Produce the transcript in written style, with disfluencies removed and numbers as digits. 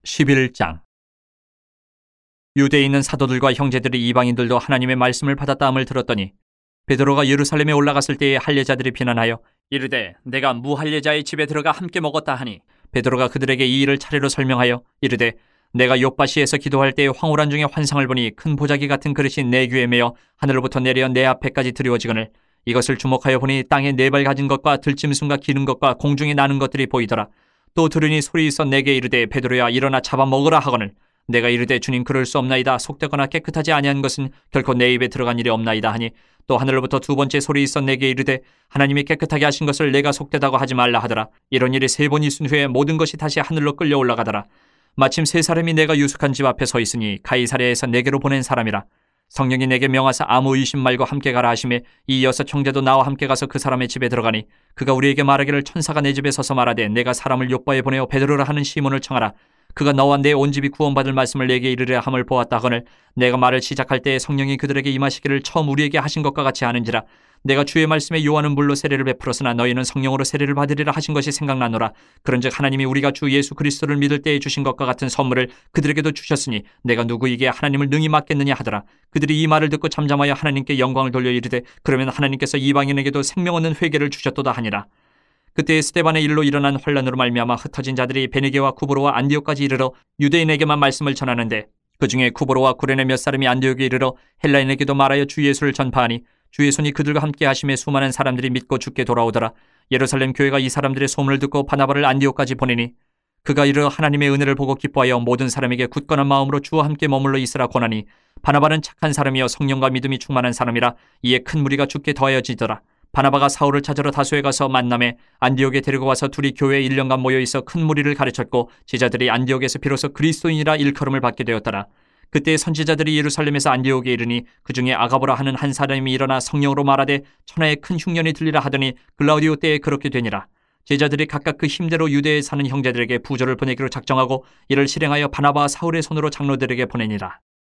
11장. 유대에 있는 사도들과 형제들이 이방인들도 하나님의 말씀을 받았다함을 들었더니 베드로가 예루살렘에 올라갔을 때에 할례자들이 비난하여 이르되 내가 무할례자의 집에 들어가 함께 먹었다 하니, 베드로가 그들에게 이 일을 차례로 설명하여 이르되 내가 욥바시에서 기도할 때에 황홀한 중에 환상을 보니 큰 보자기 같은 그릇이 내 귀에 매어 하늘로부터 내려 내 앞에까지 드리워지거늘 이것을 주목하여 보니 땅에 네 발 가진 것과 들짐승과 기는 것과 공중에 나는 것들이 보이더라. 또 들으니 소리 있어 내게 이르되 베드로야 일어나 잡아먹으라 하거늘 내가 이르되 주님 그럴 수 없나이다. 속되거나 깨끗하지 아니한 것은 결코 내 입에 들어간 일이 없나이다 하니, 또 하늘로부터 두 번째 소리 있어 내게 이르되 하나님이 깨끗하게 하신 것을 내가 속되다고 하지 말라 하더라. 이런 일이 세 번 있은 후에 모든 것이 다시 하늘로 끌려 올라가더라. 마침 세 사람이 내가 유숙한 집 앞에 서 있으니 가이사랴에서 내게로 보낸 사람이라. 성령이 내게 명하사 아무 의심 말고 함께 가라 하시매 이 여섯 형제도 나와 함께 가서 그 사람의 집에 들어가니, 그가 우리에게 말하기를 천사가 내 집에 서서 말하되 내가 사람을 욥바에 보내어 베드로라 하는 시몬을 청하라. 그가 너와 내 온 집이 구원받을 말씀을 내게 이르려 함을 보았다 하거늘 내가 말을 시작할 때에 성령이 그들에게 임하시기를 처음 우리에게 하신 것과 같이 하는지라. 내가 주의 말씀에 요한은 물로 세례를 베풀었으나 너희는 성령으로 세례를 받으리라 하신 것이 생각나노라. 그런즉 하나님이 우리가 주 예수 그리스도를 믿을 때에 주신 것과 같은 선물을 그들에게도 주셨으니 내가 누구에게 하나님을 능히 맡겠느냐 하더라. 그들이 이 말을 듣고 잠잠하여 하나님께 영광을 돌려 이르되 그러면 하나님께서 이방인에게도 생명 얻는 회개를 주셨도다 하니라. 그때 스데반의 일로 일어난 환란으로 말미암아 흩어진 자들이 베네게와 쿠브로와 안디옥까지 이르러 유대인에게만 말씀을 전하는데, 그 중에 쿠브로와 구레네 몇 사람이 안디옥에 이르러 헬라인에게도 말하여 주 예수를 전파하니 주의 손이 그들과 함께 하심에 수많은 사람들이 믿고 주께 돌아오더라. 예루살렘 교회가 이 사람들의 소문을 듣고 바나바를 안디옥까지 보내니 그가 이르러 하나님의 은혜를 보고 기뻐하여 모든 사람에게 굳건한 마음으로 주와 함께 머물러 있으라 권하니, 바나바는 착한 사람이여 성령과 믿음이 충만한 사람이라. 이에 큰 무리가 주께 더하여지더라. 바나바가 사울을 찾으러 다소에 가서 만남에 안디옥에 데리고 와서 둘이 교회에 1년간 모여있어 큰 무리를 가르쳤고 제자들이 안디옥에서 비로소 그리스도인이라 일컬음을 받게 되었더라. 그때 선지자들이 예루살렘에서 안디옥에 이르니 그 중에 아가보라 하는 한 사람이 일어나 성령으로 말하되 천하에 큰 흉년이 들리라 하더니 글라우디오 때에 그렇게 되니라. 제자들이 각각 그 힘대로 유대에 사는 형제들에게 부조를 보내기로 작정하고 이를 실행하여 바나바와 사울의 손으로 장로들에게 보내니라.